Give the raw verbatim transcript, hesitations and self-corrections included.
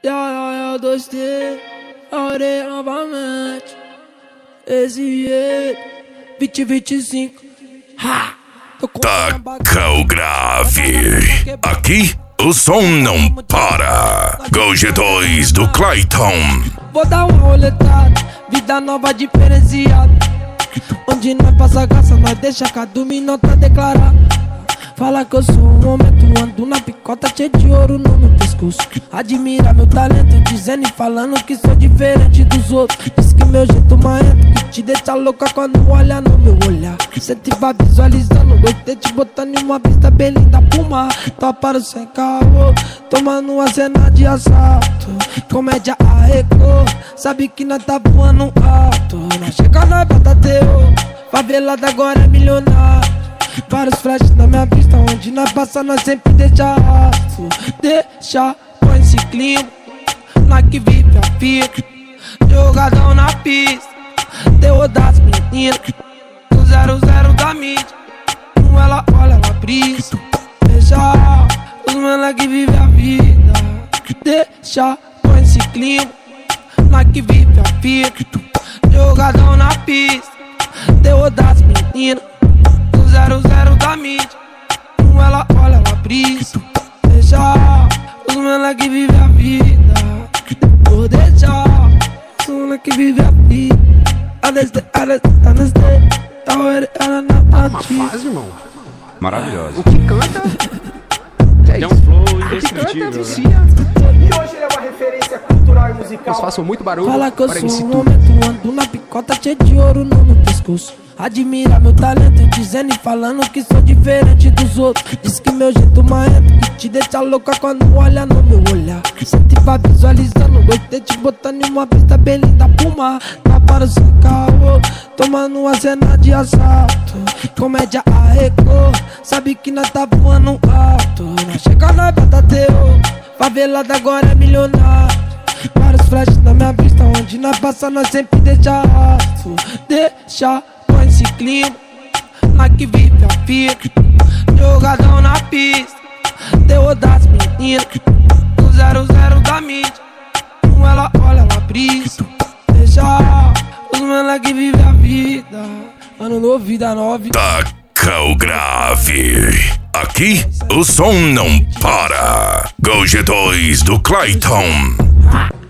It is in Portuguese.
Ya, ya, ya, dois T, orei novamente. Esse jeito, vinte, vinte e cinco. Ha! Taca o grave. Aqui o som não para. Go G dois do Clayton. Vou dar uma roletada, vida nova diferenciada. Onde nós passa graça, nós deixa cada um nota declarar. Fala que eu sou um homem, tu ando na picota cheio de ouro no meu pescoço. Admira meu talento, dizendo e falando que sou diferente dos outros. Diz que meu jeito marrento, que te deixa louca quando olha no meu olhar. Cê te vai visualizando, gostei te botando em uma vista bem linda pro mar. Toparam sem caô, tomando uma cena de assalto. Comédia arrecou, sabe que nós tá voando alto. Nós chega, nós bota teu, favelada agora é milionário. Vários flashes na minha vista, onde nós passa nós sempre deixa rastro. Deixa, põe esse clima, nós que vive a fita. Jogadão na pista, terror das meninas. Do zero zero da mídia, como ela olha, ela brisa. Deixa, os mano que vive a vida. Deixa, põe esse clima, nós que vive a fita. Jogadão na pista, terror das meninas. Zero, zero da mídia, como ela olha, ela brisa. Deixa, os mano que vive a vida. Vou deixar, os mano que vive a vida. Aneste, aneste, aneste. Tá hora, ela na parte. Uma fase, irmão. Maravilhosa. O que canta É um flow o que canta indescritível, né? vicia. E hoje ele é uma referência cultural e musical. Eles façam muito barulho Fala que eu para sou M C um Tu. homem, tu ando na picota cheio de ouro no meu pescoço. Admira meu talento, dizendo e falando que sou diferente dos outros. Diz que meu jeito marrento, que te deixa louca quando olha no meu olhar. Cê te vai visualizando, gostei te botando em uma pista bem linda pro mar. Tá para o seu caô, tomando uma cena de assalto. Comédia arrecou, sabe que nós tá voando alto. Nós chega, nós bota teu, favelada agora é milionário. Vários flashes na minha vista, onde nós passa nós sempre deixa rastro. Deixa, põe esse clima, nós que vive a fita. Jogadão na pista, terror das meninas. Do zero zero da mídia, como ela olha, ela brisa. Deixa, os mano que vive a vida. Ano novo, vida nova. Taca o grave. Aqui o som não para. Go G dois do Clayton.